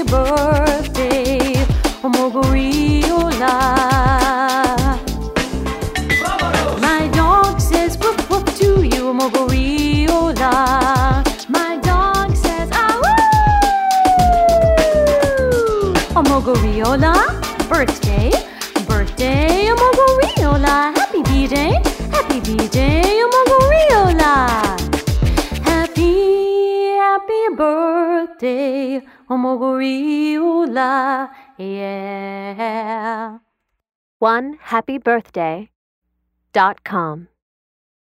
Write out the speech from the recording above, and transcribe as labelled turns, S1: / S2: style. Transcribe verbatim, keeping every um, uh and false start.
S1: birthday, Omogoriola. My dog says woof woof to you, Omogoriola. My dog says ah woo! Omogoriola, birthday, birthday, Omogoriola. Happy B-Day, happy B-Day, Omogoriola. Happy birthday, Omogoriola, yeah.
S2: one happy birthday dot com